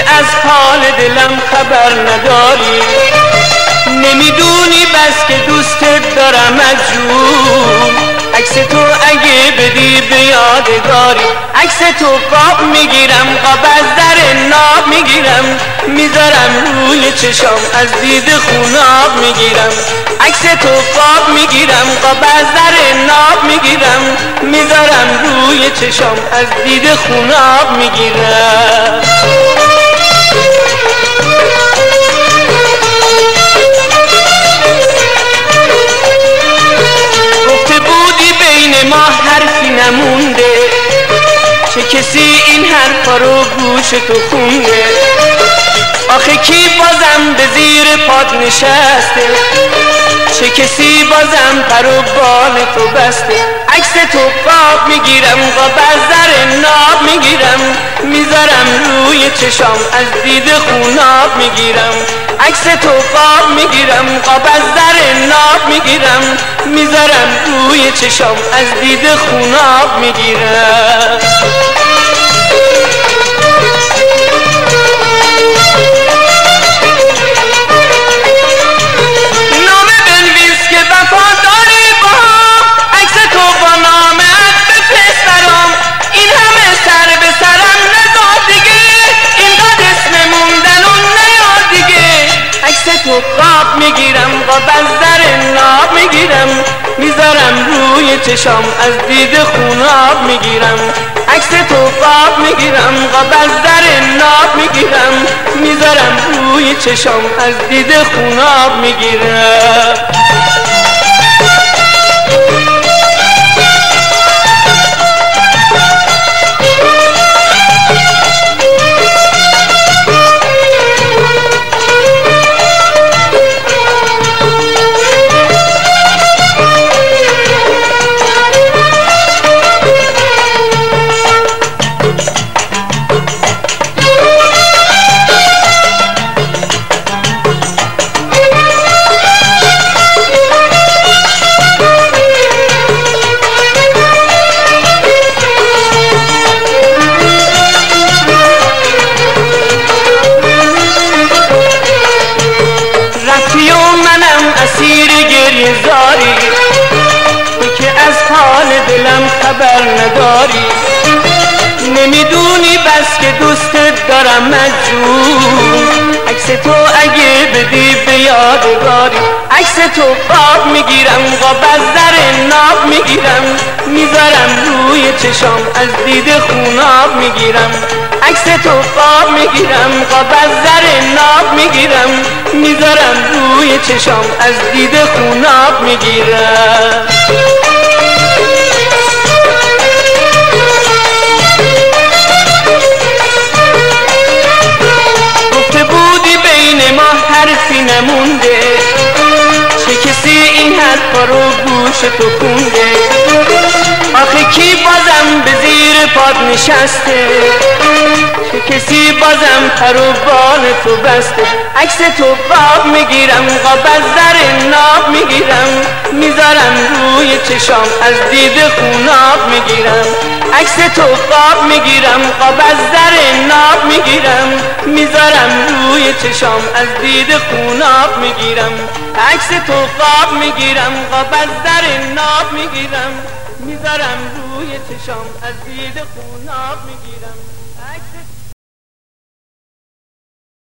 از حال دلم خبر نداری، نمیدونی بس که دوستت دارم از جون. عکس تو اگه بدی به یادگاری، عکس تو قاب میگیرم، قاب از در ناب میگیرم، میذارم روی چشام از دید خوناب میگیرم. عکس تو قاب میگیرم، قاب از در ناب میگیرم، میذارم روی چشام از دید خوناب میگیرم. ما حرفی نمونده، چه کسی این حرفا رو گوش تو خونده؟ آخه کی بازم به زیر پاد نشسته؟ چه کسی بازم پر و بال تو بسته؟ عکس تو قاب میگیرم، قاب از در ناب میگیرم، میذارم روی چشام از دید خوناب میگیرم. عکس تو قاب میگیرم، قاب از در ناب میگیرم، میذارم روی چشام از دید خوناب میگیرم. نامه بنویس که وفاداری با هم، عکس تو با نامت بفرستم، این همه سر به سرم نزار دیگه، اینقدر اسم موندن و نیار دیگه. عکس تو قاب میگیرم، قاب از در ناب میگیرم، میذارم روی چشام از دید خوناب میگیرم. عکس تو قاب میگیرم، قاب از در ناب میگیرم، میذارم روی چشام از دید خوناب میگیرم. اسیر گریه زاری، تو که از حال دلم خبر نداری، نمیدونی بس که دوستت دارم مجنون. عکس تو اگه بدی به یادگاری، عکس تو قاب میگیرم، قاب از در ناب میگیرم، میذارم روی چشام از دید خوناب میگیرم. عکس تو قاب میگیرم، قاب از در ناب میگیرم، میذارم روی چشام از دید خوناب میگیرم. گفته بودی بین ما حرفی نمونده، چه کسی این حرفا رو گوش تو خونده؟ آخه کی بازم به زیر پاد نشسته؟ چه کسی بازم پر و بال تو بسته؟ عکس تو قاب میگیرم، قاب از در ناب میگیرم، میذارم روی چشام از دید خوناب میگیرم. عکس تو قاب میگیرم، قاب از در ناب میگیرم، میذارم روی چشام از دید خوناب میگیرم. عکس تو قاب میگیرم، قاب از در ناب میگیرم، میذارم روی چشام از دید خوناب میگیرم.